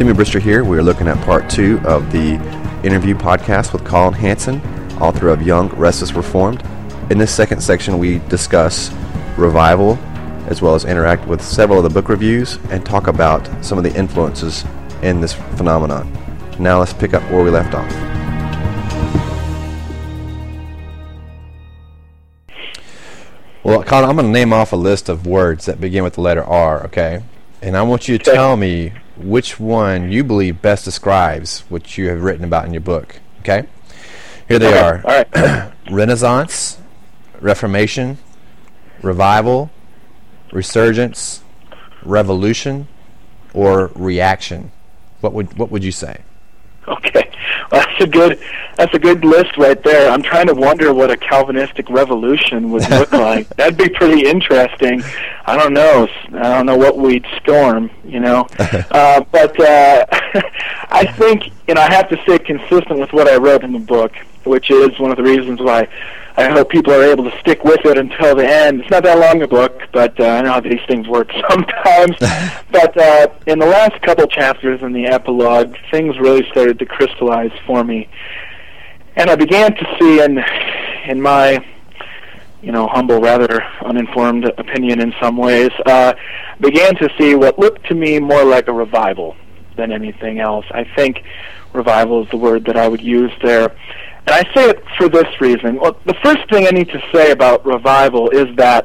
Timmy Brister here. We are looking at part 2 of the interview podcast with Collin Hansen, author of Young, Restless, Reformed. In this second section, we discuss revival, as well as interact with several of the book reviews and talk about some of the influences in this phenomenon. Now let's pick up where we left off. Well, Collin, I'm going to name off a list of words that begin with the letter R, okay? And I want you to tell me which one you believe best describes what you have written about in your book, okay? Here they are. All right. Renaissance, Reformation, Revival, Resurgence, Revolution, or Reaction. What would you say? Okay. Well, that's a good list right there. I'm trying to wonder what a Calvinistic revolution would look like. That'd be pretty interesting. I don't know what we'd storm, but I think, I have to stay consistent with what I wrote in the book, which is one of the reasons why I hope people are able to stick with it until the end. It's not that long a book, but I know how these things work sometimes. But in the last couple chapters in the epilogue, things really started to crystallize for me. And I began to see in my, humble, rather uninformed opinion in some ways, began to see what looked to me more like a revival than anything else. I think revival is the word that I would use there. And I say it for this reason. Well, the first thing I need to say about revival is that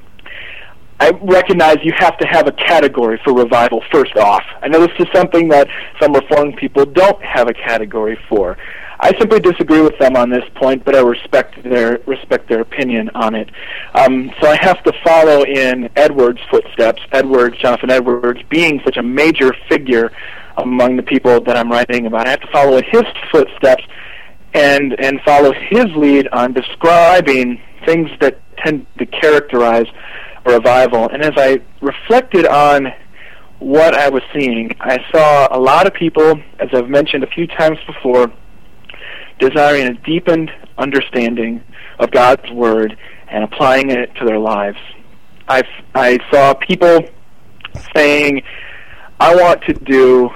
I recognize you have to have a category for revival first off. I know this is something that some Reformed people don't have a category for. I simply disagree with them on this point, but I respect their opinion on it. So I have to follow in Edwards' footsteps, Jonathan Edwards, being such a major figure among the people that I'm writing about. I have to follow in his footsteps and follow his lead on describing things that tend to characterize a revival. And as I reflected on what I was seeing, I saw a lot of people, as I've mentioned a few times before, desiring a deepened understanding of God's Word and applying it to their lives. I saw people saying, I want to do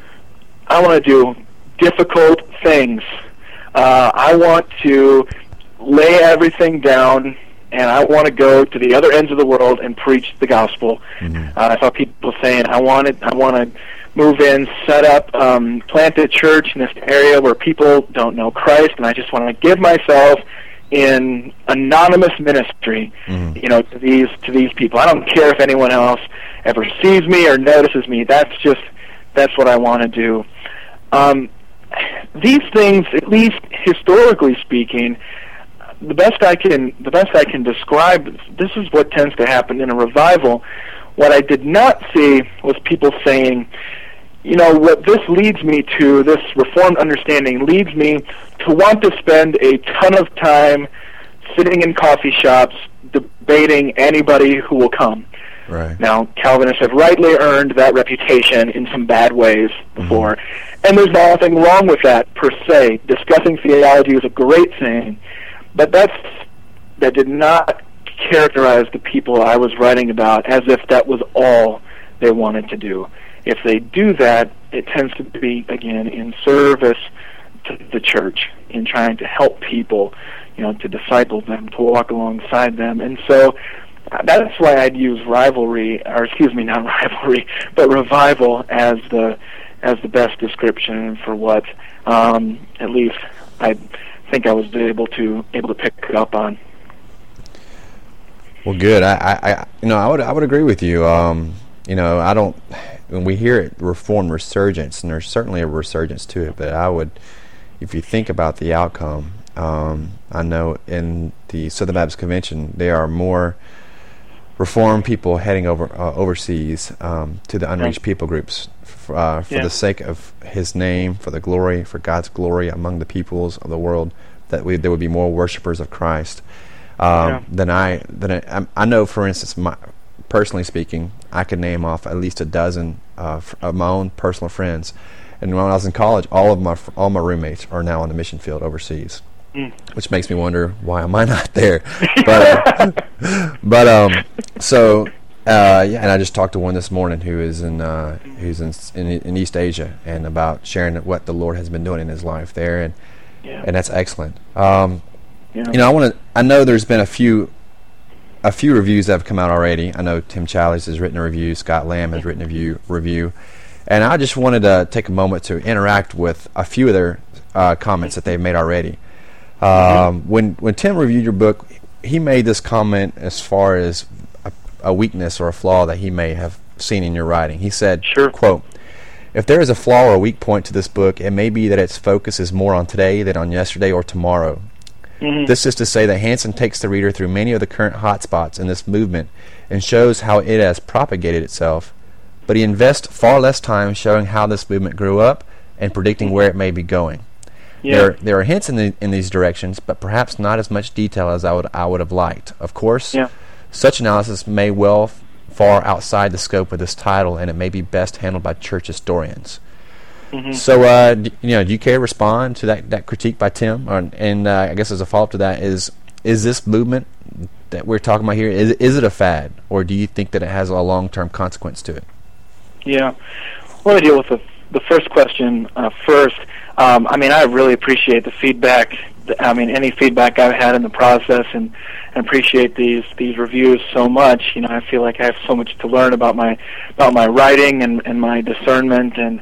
difficult things. I want to lay everything down, and I want to go to the other ends of the world and preach the gospel. Mm-hmm. I saw people saying, I want to move in, set up, plant a church in this area where people don't know Christ, and I just want to give myself in anonymous ministry, to these people. I don't care if anyone else ever sees me or notices me. That's what I want to do. These things, at least historically speaking, the best I can describe, this is what tends to happen in a revival. What I did not see was people saying, what this leads me to, this Reformed understanding leads me to want to spend a ton of time sitting in coffee shops debating anybody who will come. Right. Now, Calvinists have rightly earned that reputation in some bad ways before, and there's nothing wrong with that per se. Discussing theology is a great thing, but that did not characterize the people I was writing about as if that was all they wanted to do. If they do that, it tends to be, again, in service to the church, in trying to help people, to disciple them, to walk alongside them. And so that's why I'd use revival as the best description for what at least I think I was able to pick up on. Well, good. I would agree with you. I don't. When we hear it, Reformed resurgence, and there's certainly a resurgence to it, but I would, if you think about the outcome, I know in the Southern Baptist Convention there are more Reformed people heading overseas to the unreached people groups for the sake of His name, for the glory, for God's glory among the peoples of the world, that there would be more worshipers of Christ than I know. For instance, personally speaking, I could name off at least a dozen of my own personal friends. And when I was in college, all my roommates are now on the mission field overseas, which makes me wonder, why am I not there? So Yeah, and I just talked to one this morning who is who's in East Asia, and about sharing what the Lord has been doing in his life there, and that's excellent. I know there's been a few reviews that have come out already. I know Tim Challies has written a review, Scott Lamb has written a review, and I just wanted to take a moment to interact with a few of their comments that they've made already. When Tim reviewed your book, he made this comment as far as a weakness or a flaw that he may have seen in your writing. He said, Sure. quote, "If there is a flaw or a weak point to this book, it may be that its focus is more on today than on yesterday or tomorrow. This is to say that Hansen takes the reader through many of the current hotspots in this movement and shows how it has propagated itself, but he invests far less time showing how this movement grew up and predicting where it may be going. Yeah. There are hints in these directions, but perhaps not as much detail as I would have liked. Of course, such analysis may well far outside the scope of this title, and it may be best handled by church historians." So, do you care to respond to that critique by Tim? And I guess as a follow-up to that, is this movement that we're talking about here, is it a fad, or do you think that it has a long-term consequence to it? Yeah. I want to deal with the first question first. I really appreciate the feedback. Any feedback I've had in the process, and appreciate these reviews so much. I feel like I have so much to learn about my writing and my discernment and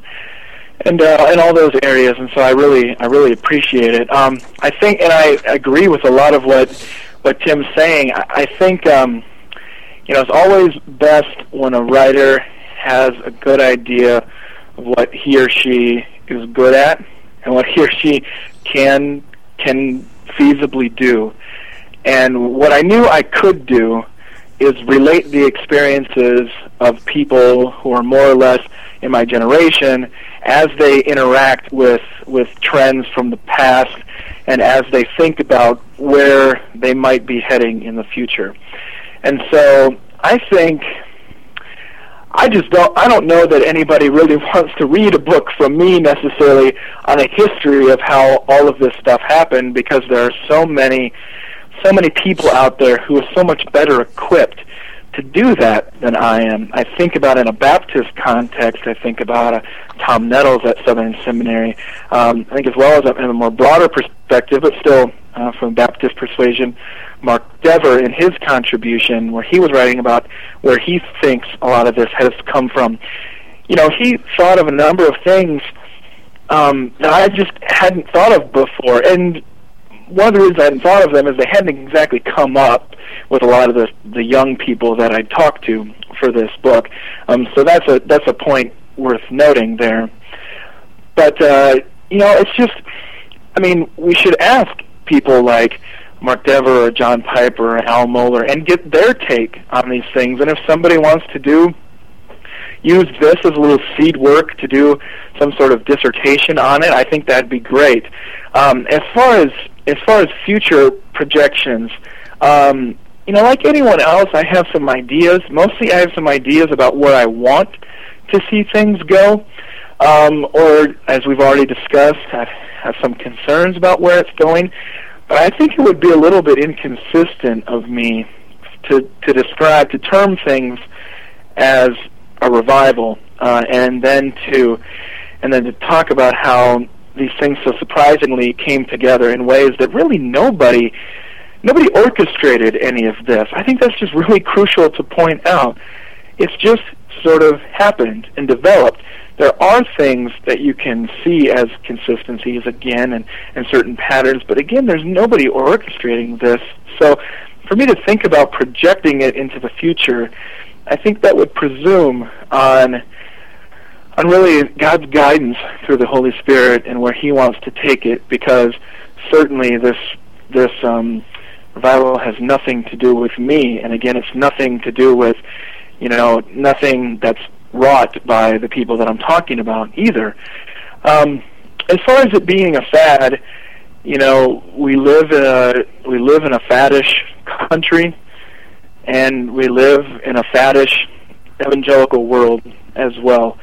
all those areas, and so I really appreciate it. I think, and I agree with a lot of what Tim's saying. I think it's always best when a writer has a good idea of what he or she is good at and what he or she can feasibly do. And what I knew I could do is relate the experiences of people who are more or less in my generation as they interact with trends from the past and as they think about where they might be heading in the future. And so I think I don't know that anybody really wants to read a book from me necessarily on a history of how all of this stuff happened, because there are so many people out there who are so much better equipped to do that than I am. I think about, in a Baptist context, I think about Tom Nettles at Southern Seminary. I think, as well as in a more broader perspective, but still from Baptist persuasion, Mark Dever in his contribution, where he was writing about where he thinks a lot of this has come from. He thought of a number of things that I just hadn't thought of before, and one of the reasons I hadn't thought of them is they hadn't exactly come up with a lot of the young people that I talked to for this book. So that's a point worth noting there. But it's just, we should ask people like Mark Dever or John Piper or Al Mohler and get their take on these things. And if somebody wants to use this as a little seed work to do some sort of dissertation on it, I think that'd be great. As far as future projections, like anyone else, I have some ideas. Mostly I have some ideas about where I want to see things go, or, as we've already discussed, I have some concerns about where it's going. But I think it would be a little bit inconsistent of me to term things as a revival, and then to talk about how these things so surprisingly came together in ways that really nobody orchestrated any of this. I think that's just really crucial to point out. It's just sort of happened and developed. There are things that you can see as consistencies again and certain patterns, but again, there's nobody orchestrating this. So for me to think about projecting it into the future, I think that would presume on really God's guidance through the Holy Spirit and where He wants to take it, because certainly this revival has nothing to do with me, and again, it's nothing to do with, nothing that's wrought by the people that I'm talking about either. As far as it being a fad, we live in a faddish country, and we live in a faddish evangelical world as well.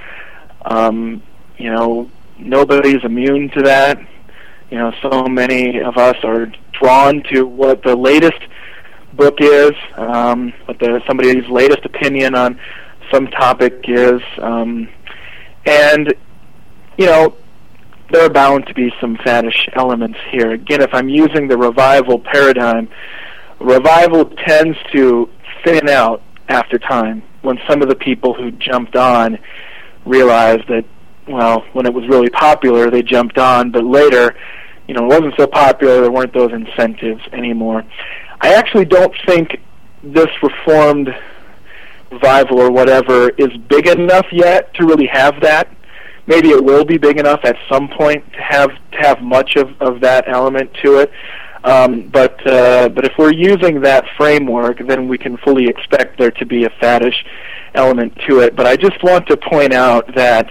Nobody's immune to that. So many of us are drawn to what the latest book is, what somebody's latest opinion on some topic is, and there are bound to be some faddish elements here. Again, if I'm using the revival paradigm, revival tends to thin out after time when some of the people who jumped on realized that, well, when it was really popular, they jumped on, but later, it wasn't so popular, there weren't those incentives anymore. I actually don't think this Reformed revival or whatever is big enough yet to really have that. Maybe it will be big enough at some point to have much of that element to it. But if we're using that framework, then we can fully expect there to be a faddish element to it. But I just want to point out that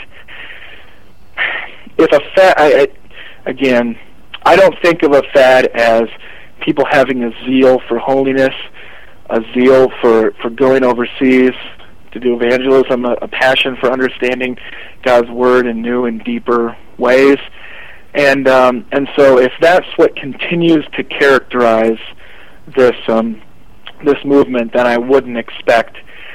if a fad, again, I don't think of a fad as people having a zeal for holiness, a zeal for going overseas to do evangelism, a passion for understanding God's Word in new and deeper ways. And so if that's what continues to characterize this movement, then I wouldn't expect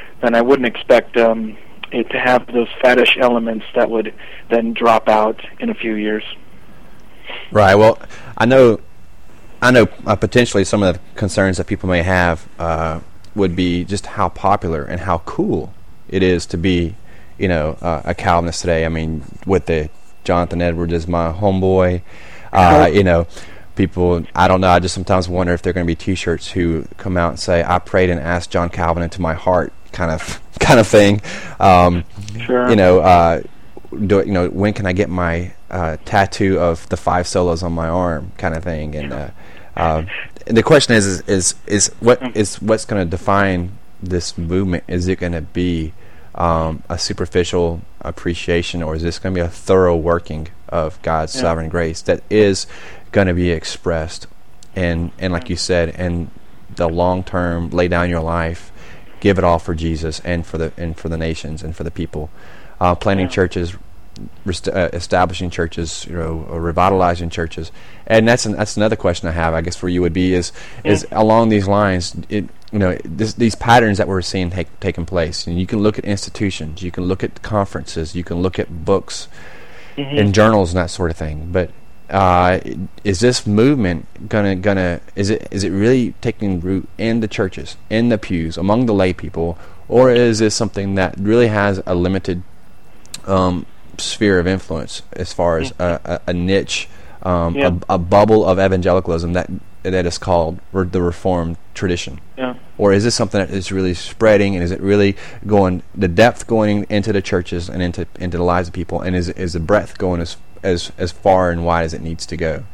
it to have those faddish elements that would then drop out in a few years. Right. Well, I know potentially some of the concerns that people may have would be just how popular and how cool it is to be, a Calvinist today. I mean, with the Jonathan Edwards is my homeboy. People, I don't know, I just sometimes wonder if there are going to be T-shirts who come out and say, "I prayed and asked John Calvin into my heart," kind of thing. Sure. When can I get my tattoo of the 5 solos on my arm, kind of thing. And the question is what's going to define this movement? Is it going to be a superficial appreciation, or is this going to be a thorough working of God's sovereign grace that is going to be expressed? And like you said, in the long term, lay down your life, give it all for Jesus and for the nations and for the people. Planting churches, establishing churches, revitalizing churches. And that's another question I have, I guess, for you would be is along these lines. These patterns that we're seeing taking place. And you can look at institutions, you can look at conferences, you can look at books and journals and that sort of thing. But is this movement is it really taking root in the churches, in the pews, among the lay people, or is this something that really has a limited sphere of influence as far as a niche, a bubble of evangelicalism that is called the Reformed tradition? Or is this something that is really spreading, and is it really going the depth going into the churches and into the lives of people, and is the breadth going as far and wide as it needs to go?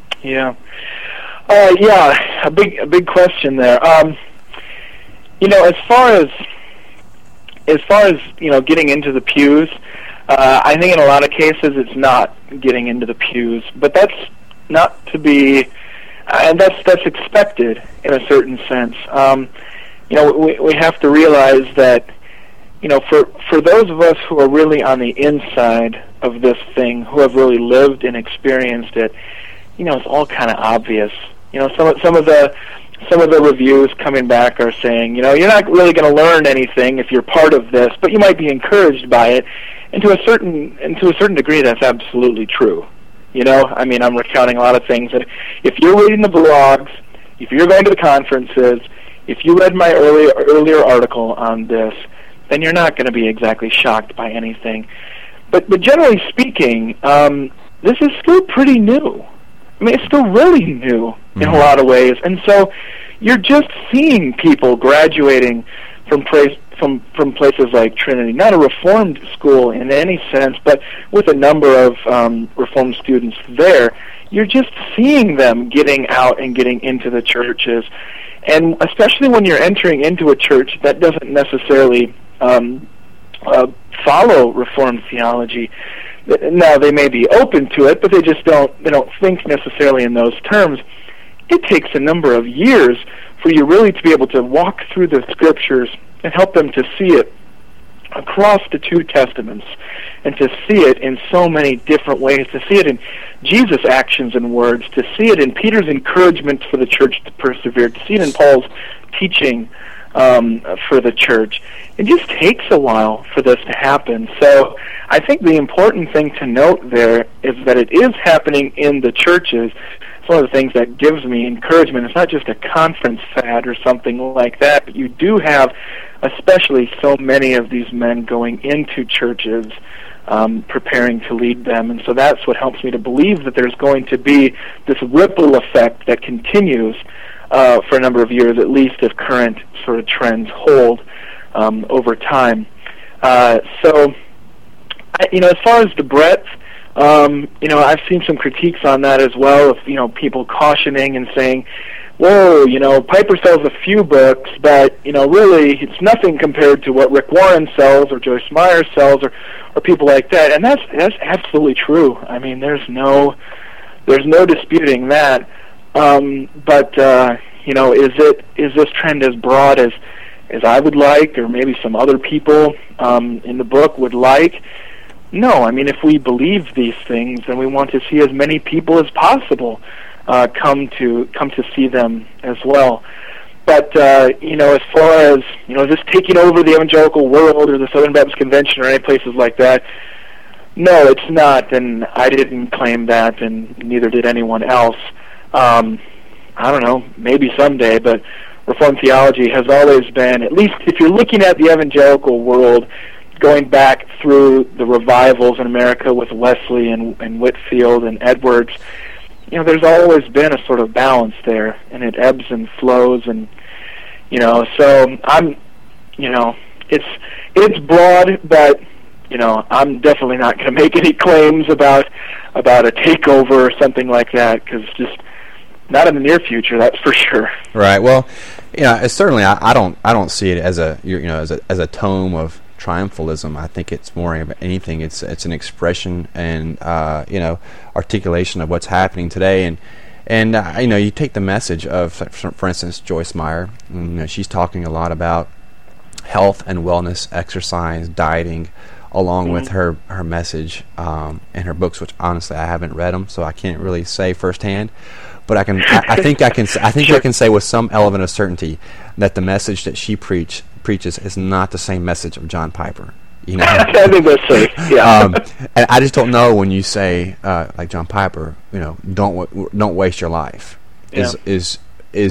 A big question there. As far as getting into the pews, I think in a lot of cases it's not getting into the pews, but that's not to be, and that's expected in a certain sense. We have to realize that for those of us who are really on the inside of this thing, who have really lived and experienced it, it's all kind of obvious. Some of the reviews coming back are saying, you're not really going to learn anything if you're part of this, but you might be encouraged by it. And to a certain degree, that's absolutely true. I'm recounting a lot of things that if you're reading the blogs, if you're going to the conferences, if you read my earlier article on this, then you're not going to be exactly shocked by anything. But generally speaking, this is still pretty new. It's still really new in a lot of ways. And so you're just seeing people graduating from places like Trinity, not a Reformed school in any sense, but with a number of Reformed students there. You're just seeing them getting out and getting into the churches. And especially when you're entering into a church that doesn't necessarily follow Reformed theology. Now, they may be open to it, but they don't think necessarily in those terms. It takes a number of years for you really to be able to walk through the Scriptures and help them to see it across the two testaments, and to see it in so many different ways, to see it in Jesus' actions and words, to see it in Peter's encouragement for the church to persevere, to see it in Paul's teaching for the church. It just takes a while for this to happen. So I think the important thing to note there is that it is happening in the churches. It's one of the things that gives me encouragement. It's not just a conference fad or something like that, but you do have especially so many of these men going into churches, preparing to lead them. And so that's what helps me to believe that there's going to be this ripple effect that continues for a number of years, at least if current sort of trends hold over time. So, as far as the breadth, I've seen some critiques on that as well, of, people cautioning and saying, whoa, Piper sells a few books, but, really it's nothing compared to what Rick Warren sells or Joyce Meyer sells or people like that. And that's absolutely true. I mean, there's no disputing that. But is this trend as broad as I would like, or maybe some other people in the book would like? No. I mean, if we believe these things, then we want to see as many people as possible come to see them as well. But as far as this taking over the evangelical world or the Southern Baptist Convention or any places like that, no, it's not, and I didn't claim that, and neither did anyone else. I don't know, maybe someday, but Reformed theology has always been, at least if you're looking at the evangelical world, going back through the revivals in America with Wesley and Whitefield and Edwards, there's always been a sort of balance there, and it ebbs and flows, and so I'm, it's broad, but I'm definitely not going to make any claims about a takeover or something like that, because just not in the near future, that's for sure. Right. Well, it's certainly I don't see it as a tome of triumphalism. I think it's more of anything. It's an expression and articulation of what's happening today. And you take the message of, for instance, Joyce Meyer. She's talking a lot about health and wellness, exercise, dieting, along with her message and her books, which honestly I haven't read them, so I can't really say firsthand. But I think I can say with some element of certainty that the message that she preaches is not the same message of John Piper. I think that's safe. Yeah. And I just don't know when you say like John Piper, don't waste your life. Is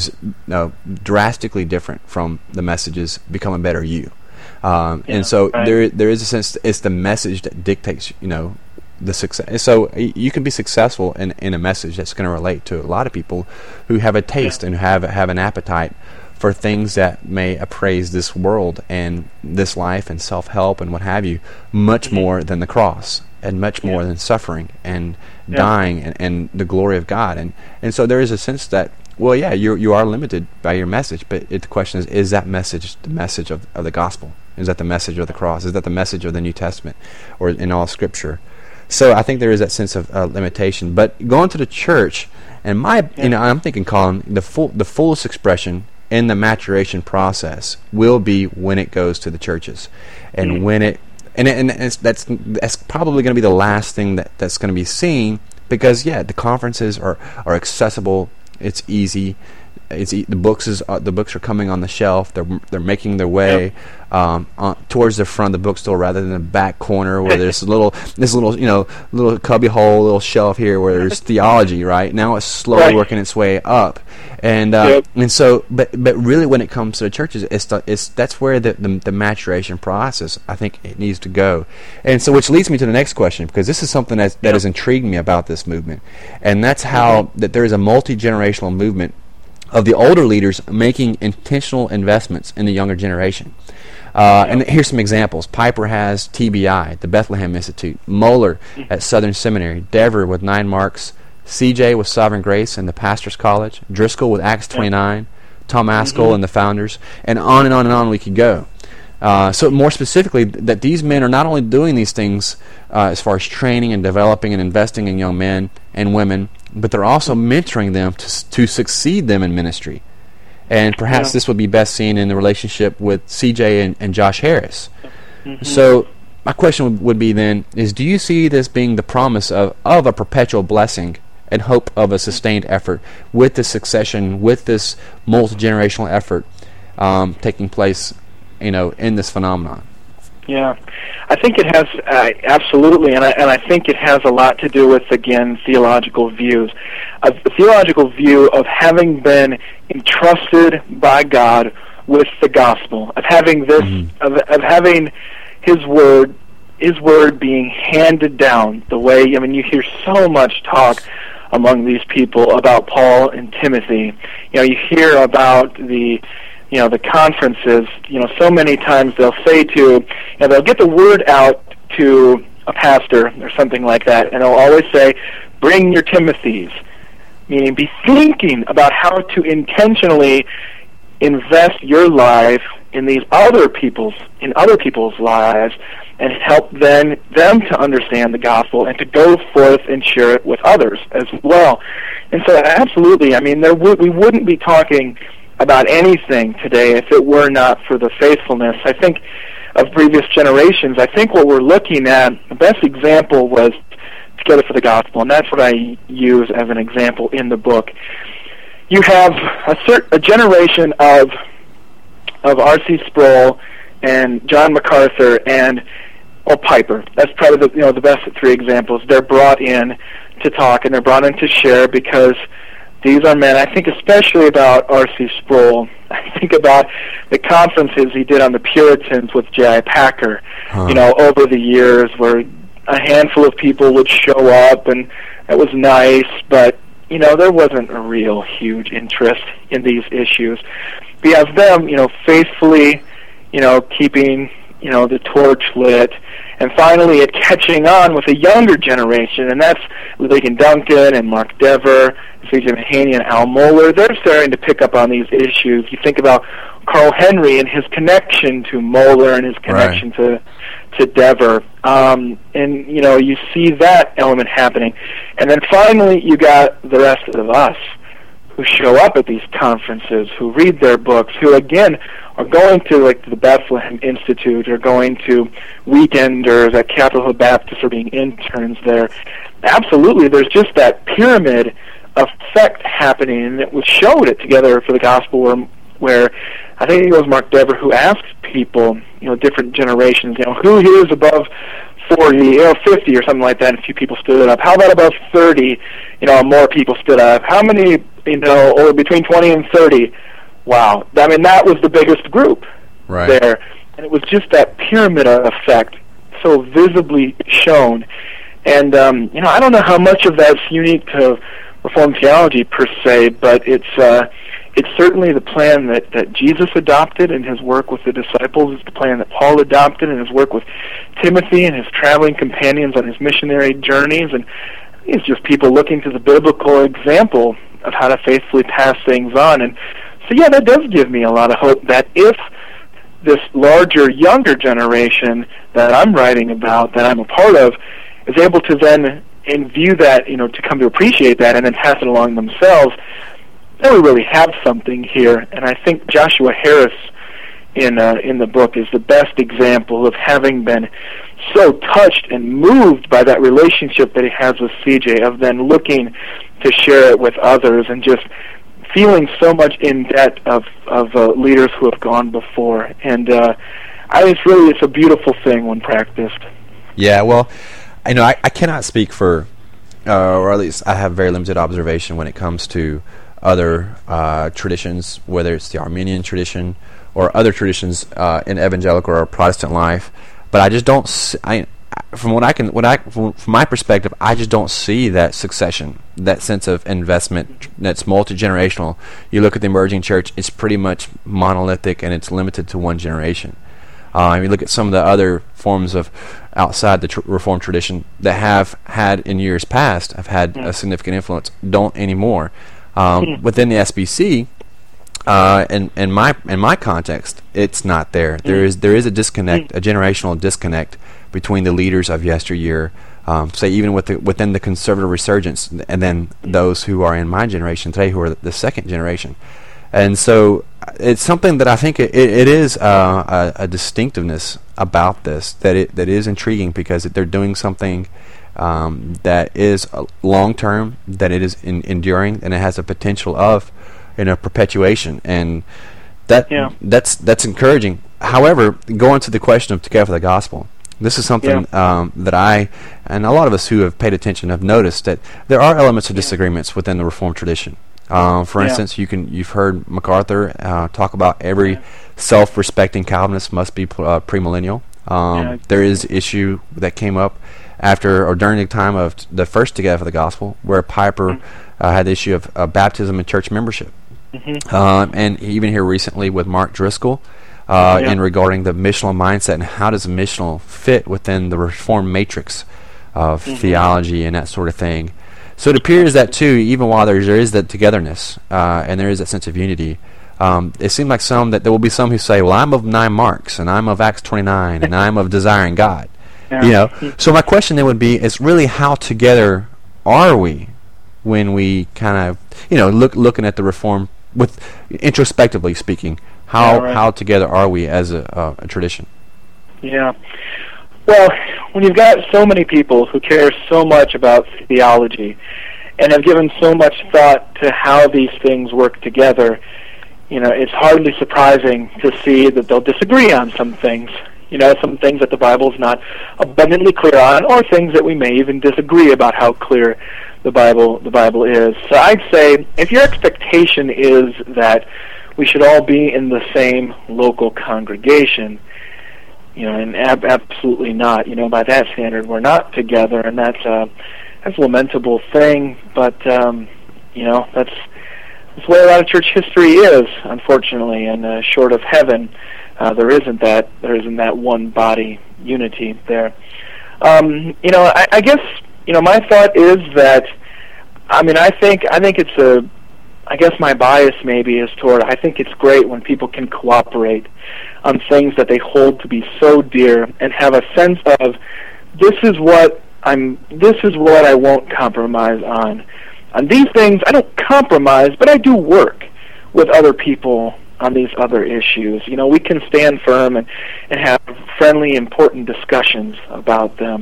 drastically different from the messages Become a Better You. And so right. there is a sense it's the message that dictates the success. So you can be successful in a message that's going to relate to a lot of people who have a taste and have an appetite for things that may appraise this world and this life and self-help and what have you much more than the cross and much more than suffering and dying and the glory of God. And so there is a sense that, well, yeah, you are limited by your message, but the question is that message the message of the gospel? Is that the message of the cross? Is that the message of the New Testament or in all Scripture? So I think there is that sense of limitation. But going to the church, and I'm thinking, Colin, the fullest expression in the maturation process will be when it goes to the churches, and when it that's probably going to be the last thing that's going to be seen, because the conferences are accessible. It's easy. The books are coming on the shelf. They're making their way towards the front of the bookstore rather than the back corner where there's little cubby hole, little shelf here where there's theology. Right now, it's slowly working its way up, and so but really when it comes to the churches, that's where the maturation process I think it needs to go, and so which leads me to the next question, because this is something that has intrigued me about this movement, and that's how that there is a multi-generational movement of the older leaders making intentional investments in the younger generation. And here's some examples. Piper has TBI, the Bethlehem Institute, Moeller at Southern Seminary, Dever with 9 Marks, CJ with Sovereign Grace and the Pastor's College, Driscoll with Acts 29, Tom Askell and the Founders, and on and on and on we could go. So more specifically, that these men are not only doing these things as far as training and developing and investing in young men and women, but they're also mentoring them to succeed them in ministry. And perhaps this would be best seen in the relationship with CJ and Josh Harris. So my question would be then is, do you see this being the promise of a perpetual blessing and hope of a sustained effort with this succession, with this multi-generational effort taking place, in this phenomenon? Yeah, I think it has absolutely, and I think it has a lot to do with, again, theological views. A theological view of having been entrusted by God with the gospel, of having this, of having His word being handed down the way. You hear so much talk among these people about Paul and Timothy. You hear about the conferences. So many times they'll say they'll get the word out to a pastor or something like that, and they'll always say, "Bring your Timothys," meaning be thinking about how to intentionally invest your life in these other people's lives, and help them to understand the gospel and to go forth and share it with others as well. And so, absolutely, we wouldn't be talking about anything today if it were not for the faithfulness, I think, of previous generations. I think what we're looking at, the best example was Together for the Gospel, and that's what I use as an example in the book. You have a generation of R.C. Sproul and John MacArthur and Piper. That's probably the best of three examples. They're brought in to talk, and they're brought in to share because these are men. I think especially about R.C. Sproul. I think about the conferences he did on the Puritans with J.I. Packer, over the years, where a handful of people would show up, and it was nice, but there wasn't a real huge interest in these issues. We have them, faithfully, keeping, the torch lit, and finally it catching on with a younger generation, and that's Ligon Duncan and Mark Dever, C.J. Mahaney and Al Mohler. They're starting to pick up on these issues. You think about Carl Henry and his connection to Mohler and his connection to Dever, and you see that element happening. And then finally you got the rest of us who show up at these conferences, who read their books, who again are going to the Bethlehem Institute, or going to weekenders at Capitol Hill Baptist, or being interns there. Absolutely, there's just that pyramid effect happening, and it was showed it Together for the Gospel, where I think it was Mark Dever who asked people, different generations, who here is above 40, 50 or something like that, and a few people stood up. How about above 30? More people stood up. How many, or between 20 and 30? Wow. That was the biggest group there. And it was just that pyramid effect so visibly shown. And, I don't know how much of that's unique to Reformed theology per se, but it's certainly the plan that Jesus adopted in his work with the disciples. It's the plan that Paul adopted in his work with Timothy and his traveling companions on his missionary journeys. And it's just people looking to the biblical example of how to faithfully pass things on. And so, yeah, that does give me a lot of hope that if this larger, younger generation that I'm writing about, that I'm a part of, is able to then view that, to come to appreciate that and then pass it along themselves, then we really have something here. And I think Joshua Harris in the book is the best example of having been so touched and moved by that relationship that he has with CJ, of then looking to share it with others, and just feeling so much in debt of leaders who have gone before. And it's a beautiful thing when practiced. Yeah, well, I cannot speak for, or at least I have very limited observation when it comes to other traditions, whether it's the Armenian tradition or other traditions in evangelical or Protestant life. But I just don't. From my perspective, I just don't see that succession, that sense of investment that's multi-generational. You look at the emerging church; it's pretty much monolithic, and it's limited to one generation. You look at some of the other forms of outside the Reformed tradition that have had in years past, have had a significant influence, don't anymore. Within the SBC, in my context, it's not there. There is a disconnect, a generational disconnect between the leaders of yesteryear, say even within the conservative resurgence, and then those who are in my generation today, who are the second generation. And so it's something that I think it is a distinctiveness about this that is intriguing, because they're doing something that is long term, that it is enduring, and it has a potential of perpetuation, and that's encouraging. However, going to the question of Together for the Gospel, this is something that I and a lot of us who have paid attention have noticed, that there are elements of disagreements within the Reformed tradition. For instance, you've heard MacArthur talk about every self-respecting Calvinist must be premillennial. There is issue that came up after or during the time of the first Together for the Gospel, where Piper had the issue of baptism and church membership. And even here recently with Mark Driscoll, in regarding the missional mindset and how does missional fit within the Reformed matrix of theology and that sort of thing. So it appears that too, even while there is that togetherness and there is that sense of unity, it seems like there will be some who say, well, I'm of 9 Marks, and I'm of Acts 29, and I'm of desiring God. So my question then would be, is really how together are we when we kind of, looking at the Reform, with introspectively speaking, how together are we as a tradition? Yeah. Well, when you've got so many people who care so much about theology and have given so much thought to how these things work together, it's hardly surprising to see that they'll disagree on some things. Some things that the Bible's not abundantly clear on, or things that we may even disagree about how clear the Bible is. So I'd say if your expectation is that we should all be in the same local congregation, and absolutely not. By that standard, we're not together, and that's a lamentable thing. But that's where a lot of church history is, unfortunately. And short of heaven, there isn't that one body unity there. I guess my thought is that, I think it's I guess my bias maybe is toward, I think it's great when people can cooperate on things that they hold to be so dear and have a sense of, this is what I won't compromise on. On these things, I don't compromise, but I do work with other people on these other issues. We can stand firm and have friendly, important discussions about them.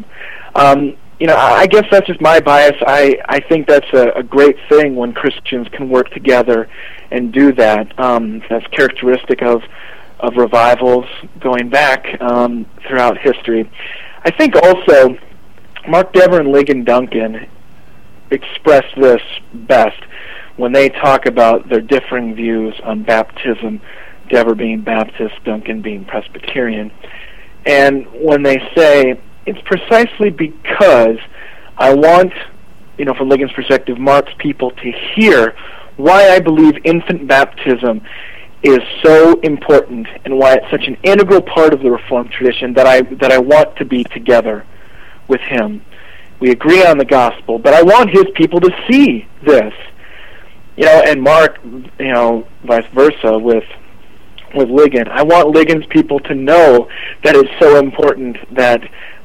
I guess that's just my bias. I think that's a great thing when Christians can work together and do that. That's characteristic of revivals going back throughout history. I think also Mark Dever and Ligon Duncan express this best when they talk about their differing views on baptism, Dever being Baptist, Duncan being Presbyterian. And when they say, it's precisely because I want, from Ligon's perspective, Mark's people to hear why I believe infant baptism is so important and why it's such an integral part of the Reformed tradition that I want to be together with him. We agree on the gospel, but I want his people to see this. And Mark, vice versa with Ligon. I want Ligon's people to know that it's so important that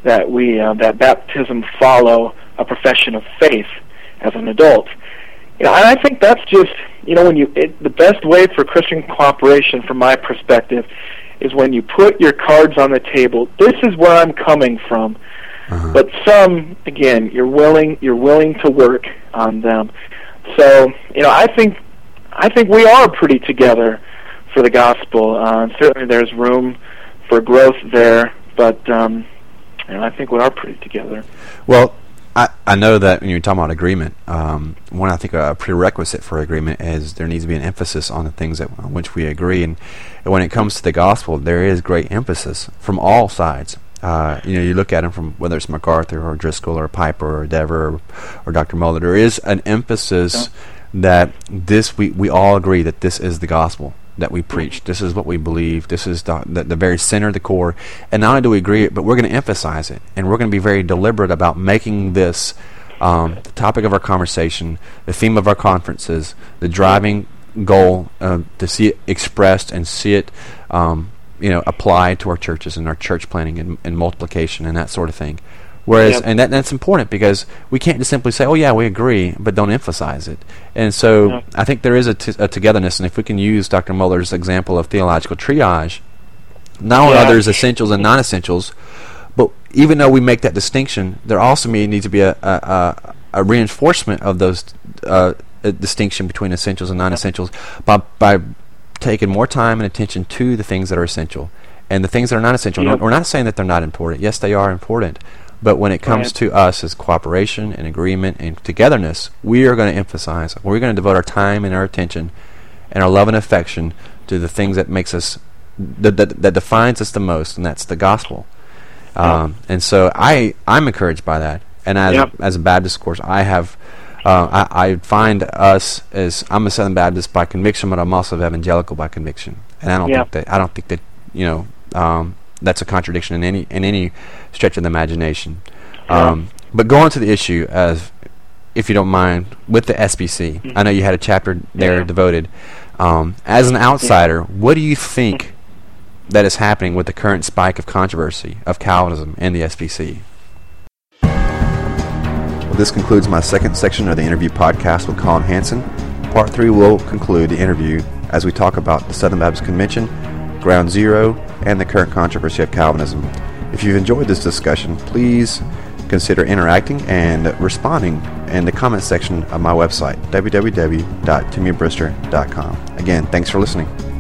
baptism follow a profession of faith as an adult. And I think that's just, the best way for Christian cooperation from my perspective is when you put your cards on the table. This is where I'm coming from. But some, again, you're willing to work on them. So, I think we are pretty together for the gospel. Certainly there's room for growth there, but I think we are pretty together. Well, I know that when you're talking about agreement, I think a prerequisite for agreement is there needs to be an emphasis on the things on which we agree. And when it comes to the gospel, there is great emphasis from all sides. You look at them from whether it's MacArthur or Driscoll or Piper or Dever or Dr. Muller, there is an emphasis that we all agree that this is the gospel that we preach. This is what we believe. This is the very center, the core. And not only do we agree, but we're going to emphasize it. And we're going to be very deliberate about making this the topic of our conversation, the theme of our conferences, the driving goal to see it expressed and see it applied to our churches and our church planning and multiplication and that sort of thing. Whereas, and that's important because we can't just simply say, oh yeah, we agree, but don't emphasize it. And so I think there is a togetherness, and if we can use Dr. Muller's example of theological triage, Not only are there essentials and non-essentials, but even though we make that distinction, there also needs to be a reinforcement of those distinction between essentials and non-essentials by taking more time and attention to the things that are essential. And the things that are not essential, we're not saying that they're not important. Yes, they are important. But when it comes to us as cooperation and agreement and togetherness, we are going to emphasize, we're going to devote our time and our attention and our love and affection to the things that makes us, that defines us the most, and that's the gospel. And so I'm encouraged by that. And as a Baptist, of course, I find us as, I'm a Southern Baptist by conviction, but I'm also evangelical by conviction. And I don't think that that's a contradiction in any stretch of the imagination. But going to the issue, if you don't mind, with the SBC, I know you had a chapter there devoted. As an outsider, what do you think that is happening with the current spike of controversy of Calvinism and the SBC? Well, this concludes my second section of the interview podcast with Collin Hansen. Part 3 will conclude the interview as we talk about the Southern Baptist Convention, Ground Zero, and the current controversy of Calvinism. If you've enjoyed this discussion, please consider interacting and responding in the comment section of my website, www.timmybrister.com. Again, thanks for listening.